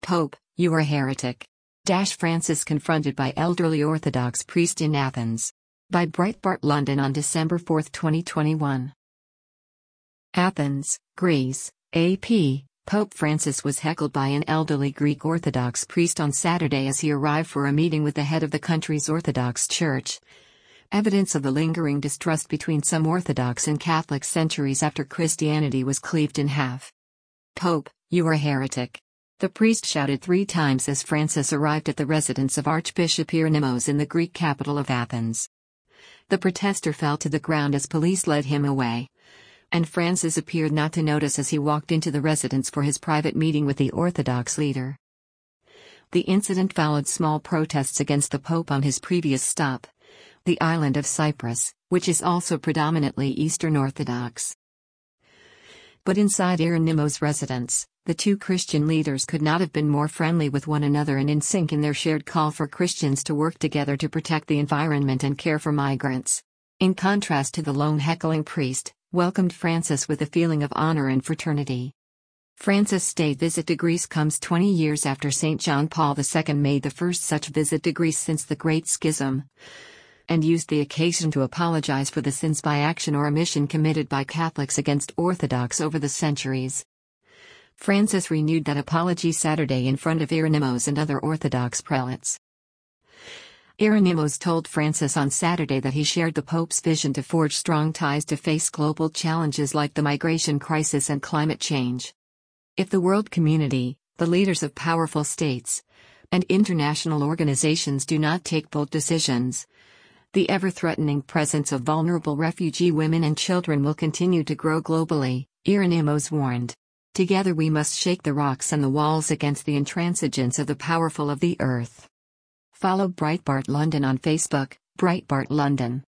Pope, you are a heretic. Francis confronted by elderly Orthodox priest in Athens. By Breitbart London on December 4, 2021. Athens, Greece, AP. Pope Francis was heckled by an elderly Greek Orthodox priest on Saturday as he arrived for a meeting with the head of the country's Orthodox Church. Evidence of the lingering distrust between some Orthodox and Catholic centuries after Christianity was cleaved in half. Pope, you are a heretic. The priest shouted 3 times as Francis arrived at the residence of Archbishop Ironymos in the Greek capital of Athens. The protester fell to the ground as police led him away, and Francis appeared not to notice as he walked into the residence for his private meeting with the Orthodox leader. The incident followed small protests against the Pope on his previous stop, the island of Cyprus, which is also predominantly Eastern Orthodox. But inside Ironymos' residence, the 2 Christian leaders could not have been more friendly with one another and in sync in their shared call for Christians to work together to protect the environment and care for migrants. In contrast to the lone heckling priest, welcomed Francis with a feeling of honor and fraternity. Francis' state visit to Greece comes 20 years after St. John Paul II made the first such visit to Greece since the Great Schism, and used the occasion to apologize for the sins by action or omission committed by Catholics against Orthodox over the centuries. Francis renewed that apology Saturday in front of Ironymos and other Orthodox prelates. Ironymos told Francis on Saturday that he shared the Pope's vision to forge strong ties to face global challenges like the migration crisis and climate change. If the world community, the leaders of powerful states, and international organizations do not take bold decisions, the ever-threatening presence of vulnerable refugee women and children will continue to grow globally, Ironymos warned. Together we must shake the rocks and the walls against the intransigence of the powerful of the earth. Follow Breitbart London on Facebook, Breitbart London.